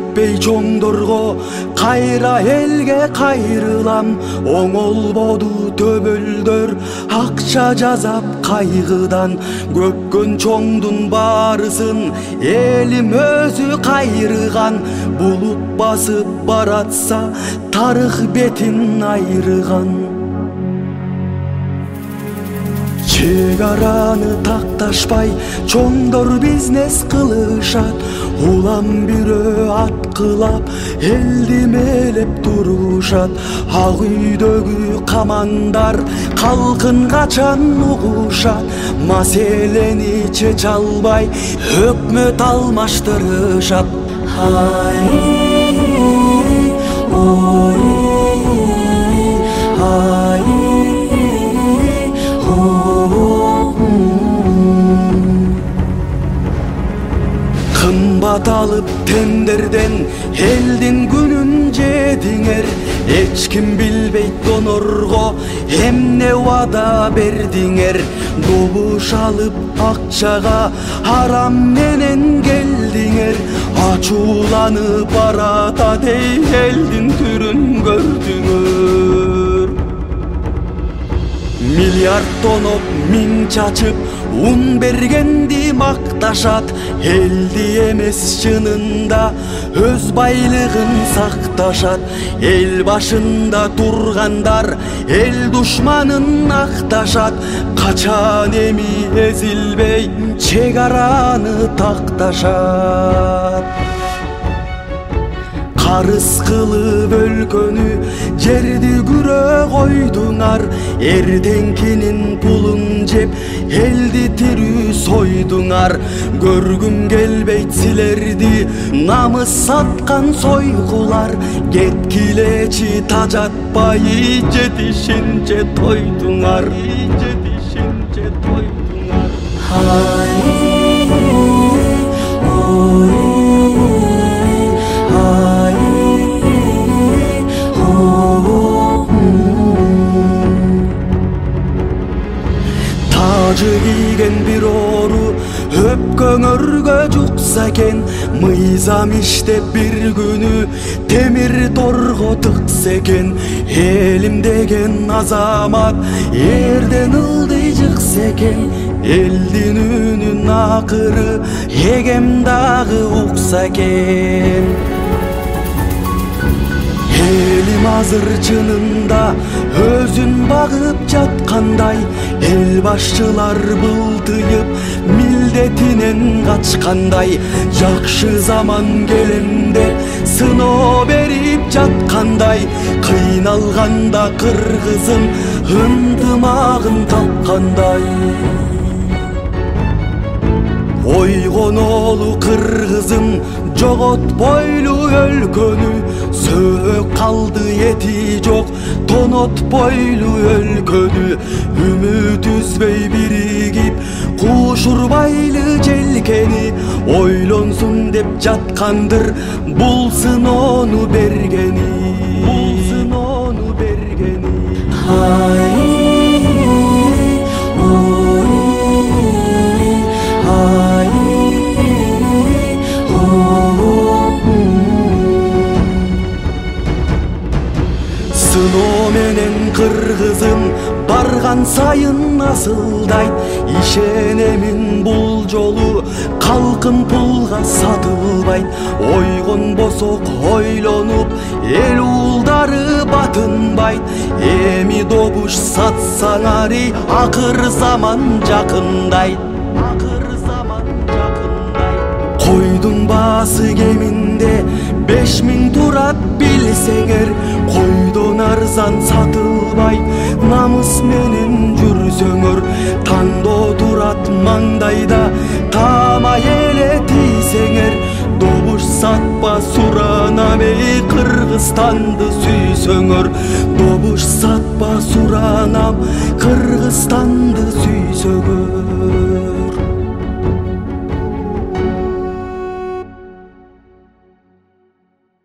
жетпей чоңдорго, кайра элге кайрылам. Оңолбоду төбөлдөр, акча жазап кайгыдан. Көпкөн чоңдун баарысын элим өзү кайрыган. Булуп басып баратса, тарых бетин айрыган. Чек араны такташпай, чоңдор бизнес кылышат. Улам бирөө аткылап, элди мээлеп турушат. Ак үйдөгү камандар калкын качан угушат. Маселени чече албай, өкмөт алмаштырышат. Кымбат алып тендерден элдин күнүн жедиңер. Эч ким билбейт донорго эмне убада бердиңер. Добуш алып акчага арам менен келдиңер. Ачууланып баратат эй элдин түрүн көрдүңөр. Миллиард тоноп миң чачып ун бергенди макташат. Элди эмес чынында өз байлыгын сакташат. Эл башында тургандар эл душманын акташат. Качан эми эзилбей чек араны такташат. Карыз кылып өлкөнү жерди күрө койдуңар. Эртеңкинин пулун жеп элди тирүү сойдуңар. Көргүм келбейт силерди намыс саткан сойгулар. Кеткилечи тажатпай жетишинче тойдуңар. Тажы кийген бир ору өпкөңөргө жукса экен. Мыйзам иштеп бир күнү темир торго тыкса экен. Элим деген азамат эрден ылдый жыкса экен. Элдин үнүн акыры эгем дагы укса экен. Элим азыр чынында өзүн багып жаткандай. Эл башчылар былтыйып милдетинен качкандай. Жакшы заман келенде сыноо берип жаткандай. Кыйналганда кыргызым ынтымагын тапкандай. Ойгонолу кыргызым жоготпойлу өлкөнү. Сөөк калды эти жок тонотпойлу өлкөнү. Үмүт үзбөй биригип кушурбайлы желкени. Ойлонсун деп жаткандыр бул сыноону бергени. Сыноо менен кыргызым барган сайын асылдайт. Ишенемин бул жолу калкым пулга сатылбайт. Ойгонбосок ойлонуп эл уулдары батынбайт. Эми добуш сатсаңари акыр заман жакындайт. Койдун баасы кеминде 5000 турат билсеңер. Койдон арзан сатылбай намыс менен жүрсөңөр. Тандоо турат маңдайда тамай эле тийсеңер. Добуш сатпа суранам эй Кыргызстанды сүйсөңөр. Добуш сатпа суранам Кыргызстанды сүйсөңөр.